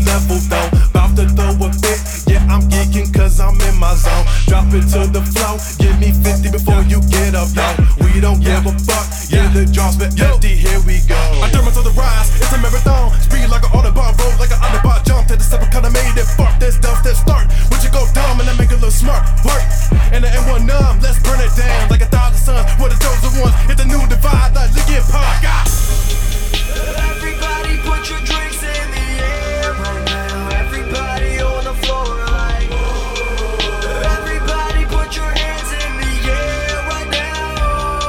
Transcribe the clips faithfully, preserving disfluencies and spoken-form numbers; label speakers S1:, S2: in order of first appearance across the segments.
S1: level though. Bout to throw a fit, yeah, I'm geeking cause I'm in my zone. Drop it to the flow, give me fifty before you get up, yo. We don't give a fuck, yeah, the jars been empty, here we go.
S2: I dare to the rise, it's a marathon. Speed like an Autobahn, roll like an Autobahn. Jump to the seven, kinda made it, fuck this stuff, that start. Would you go dumb and I make it look smart, work. And the M one numb, let's burn it down like a thousand suns. We're the chosen ones, hit the new divide like Linkin Park. Ah.
S3: Everybody put your drinks in the air right now. Everybody on the floor like everybody put your hands in the air right now.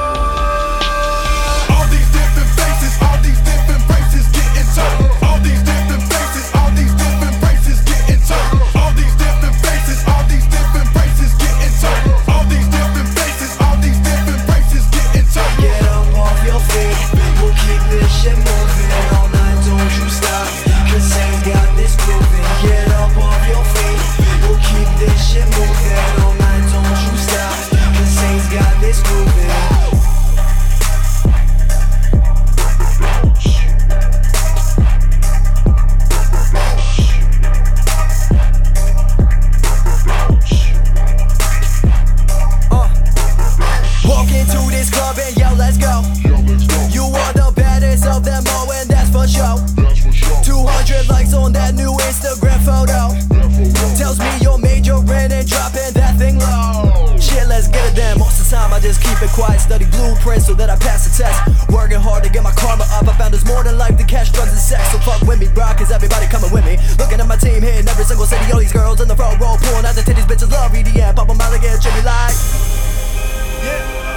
S2: All these different faces, all these different races getting turned. All these different faces, all these different races getting turned. All these different faces, all these different races getting turned. All these different faces, all these different races getting turned.
S3: Get up off your feet, we'll keep this shit moving all night, don't you stop, cause Saints got this grooving. Get up off your feet, we'll keep this shit moving all night, don't you stop, cause Saints got this grooving. Uh, walk into this club and yell, let's go. You are the baddest of them all, and that's for sure. two hundred likes on that new Instagram photo. Tells me you're majoring and dropping that thing low. Shit, let's get it then. Most of the time I just keep it quiet, study blueprints so that I pass the test. Working hard to get my karma up. I found there's more than life than cash, drugs, and sex. So fuck with me, bro, cause everybody coming with me. Looking at my team here in every single city. All these girls in the front row pulling out the titties. Bitches love E D M. Pop them out again, Jimmy like. Yeah.